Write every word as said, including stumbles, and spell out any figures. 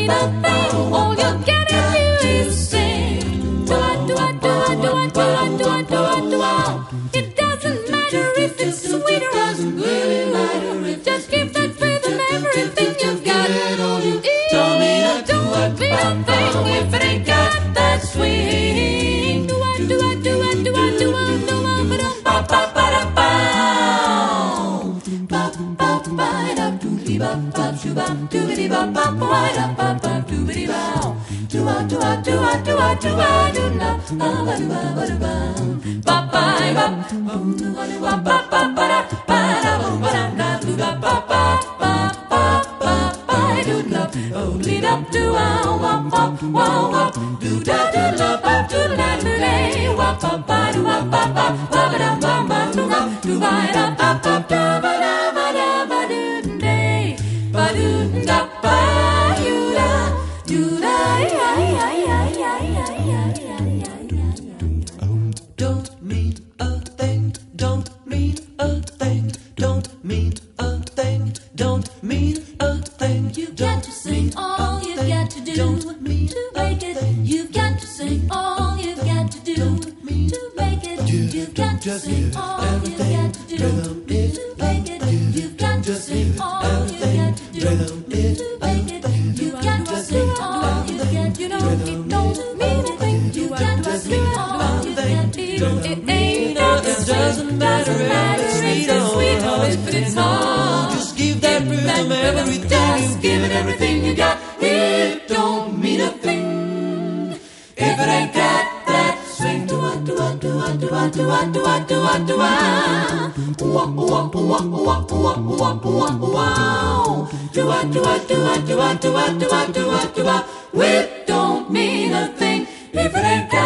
mean a thing. All you gotta do is sing. Do I, do I, do I, do I, do I, do I, do I, do I. It doesn't matter if it's sweet or else really matter if just give that rhythm everything you've got. Don't mean a, don't mean a thing if it ain't got that swing. Do I, do I, do I, do I, do I, do I, ba ba ba da ba. Ba ba ba da doobity ba ba ba doobity ba ba ba da ba ba doobity ba. Do I, do I, do I, do I, do I, do na ba ba do ba ba do ba. Ba ba ba boom do ba do ba ba ba ba da ba da ba ba da na do ba ba ba ba ba ba ba do na. Oh, lead up to wow wow wow wow do da do la ba do la do lay wa ba ba do wa ba ba ba ba da ba ba do ba do ba da ba ba da ba da ba da ba do day ba do da ba you da do da ay ay ay ay ay ay ay. Don't mean a thing, don't mean a thing, don't mean a thing, don't mean a thing. You've got to sing all you've got to do to make it. You've got to sing all you've got to do to make it. You've got to sing all you've got to do to make it. You've got to sing all you've got to do to make it. You've got to sing all you've got to do. It don't mean a thing. You've got to sing all you've got to do. It ain't nothing. It doesn't matter if it's sweet or hard. If it's hard, Just give that rhythm everything. just give it everything you got. It don't mean a thing if it ain't got that swing. Do I, do I, do I, do I, do I, do I, do I, do I. Wah, wah, wah, wah, wah, wah, wah, wow. Do I, do I, do I, do I, do I, do I, do I, do I. It don't mean a thing if it ain't got